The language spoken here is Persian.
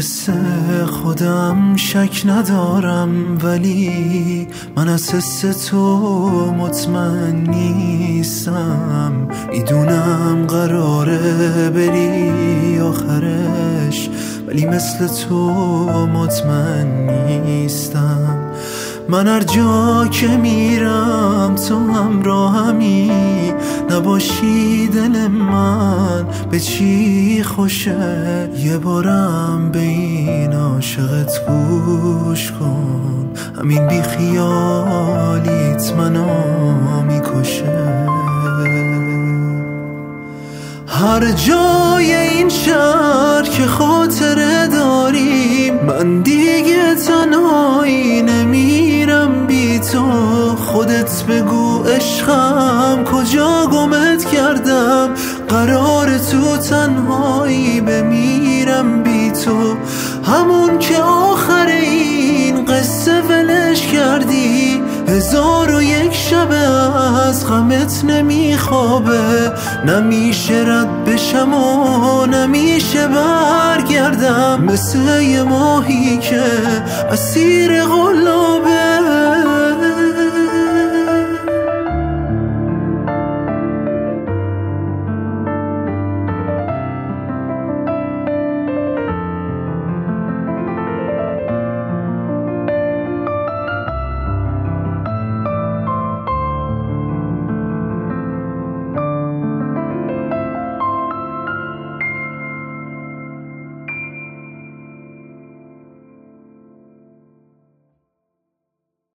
حس خودم شک ندارم، ولی من از حس تو مطمئن نیستم. میدونم قراره بری آخرش، ولی مثل تو مطمئن نیستم. من هر جا که میرم تو همراهمی، نباشی دل من به چی خوشه. یه بارم به این عاشقت گوش کن، همین بی خیالیت منو میکشه. هر جای این شهر که خاطره داریم، من دیگه تنهایی نمیرم بی تو. خودت بگو عشقم کجا گمت کردم، قرار تو تنهایی بمیرم بی تو. همون که آخر این قصه ولش کردی، 1001 شب از غمت نمیخوابه. نمیشه رد بشم و نمیشه برگردم، مثل یه ماهی که اسیر قلابه.